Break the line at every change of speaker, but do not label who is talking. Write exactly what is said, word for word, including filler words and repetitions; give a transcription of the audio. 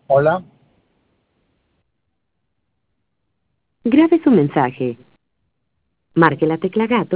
Hola.
Grabe su mensaje. Marque la tecla gato